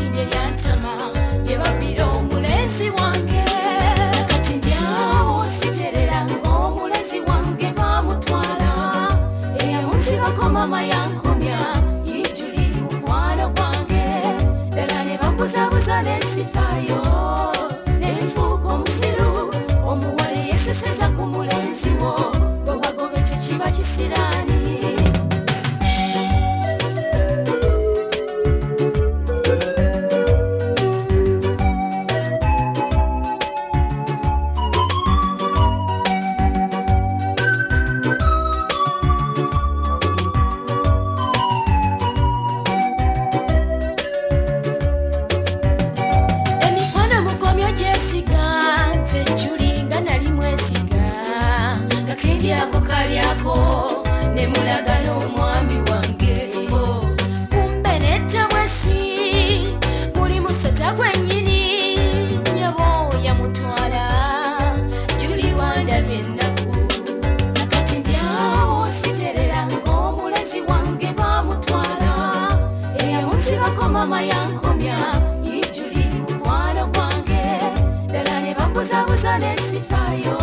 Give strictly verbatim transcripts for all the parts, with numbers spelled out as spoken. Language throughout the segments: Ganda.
ine lyantama gye babbira omulenzi wange kati ndyawo siterera ng'omulenzi wange bamutwala eyawunzibako mama yankomya yijuli mukwano gwange ddala ne bambuzabuza nensifaayo nenfuuka omusiru omuwala yeseseza ku mulenzi wo bwe wagoba ekyo kiba kisiraani ako kalyako ne mulagala omwami wange kumbe nedda bwesi muli musota gwennyini nyabo yamutwala juli wandabye ennaku nakati ndyawo siterera ng'omulenzi wange bamutwala eyawunzibako mama yankomya yijuli mukwano gwange ddala ne bambuzabuza nensifaayo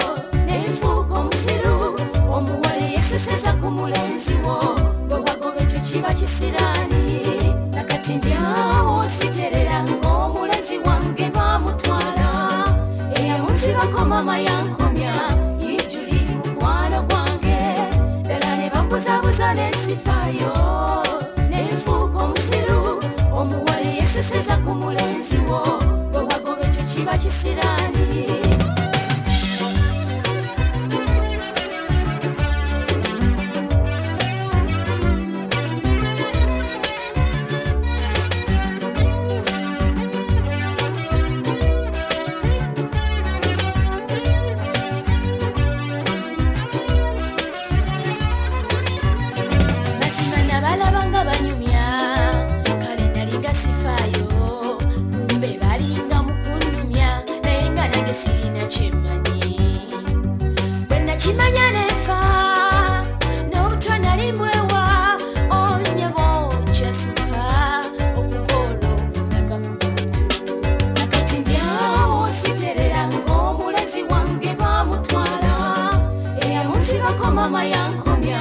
seseza ku mulenzi wo bwe wagoba ekyo kiba kisiraani nakati ndyawo siterera ng'omulenzi wange bamutwala eyawunzibako mama yankomya yijuli mukwano gwange ddala ne bambuzabuza nensifaayo nenfuuka omusiru omuwala yeseseza ku mulenzi wo bwe wagoba ekyo kiba kisiraani balabanga banyumya kale nalinga sifaayo kumbe balinga mukundumya naye nga nange sirina kyemmanyi bwe nakimanya nefa n'obutwa nali mbwewa onyebo kyasuka okuva olwo nava ku muntu nakati ndyawo siterera ng'omulenzi wange bamutwala eyawunzibako mama yankomya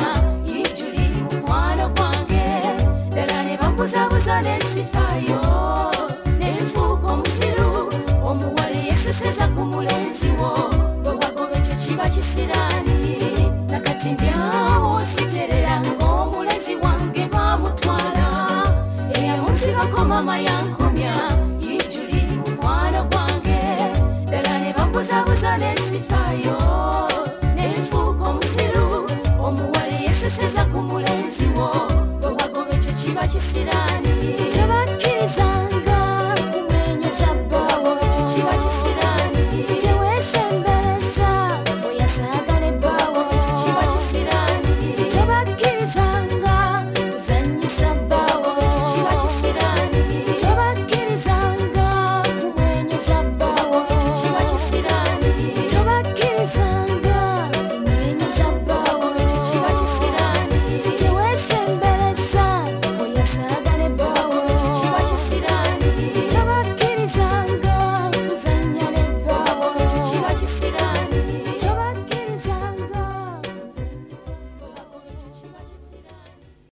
bambuzabuza nensifaayo nenfuuka omusiru omuwala yeseseza ku mulenzi wo bwe wagoba ekyo kiba kisiraani nakati ndyawo siterera ng'omulenzi wange bamutwala eyawunzibako mama yankomya yijuli mukwano gwange ddala ne bambuzabuza nensifaayo nenfuuka omusiru omuwala yeseseza ku mulenzi wo kiba kisiraani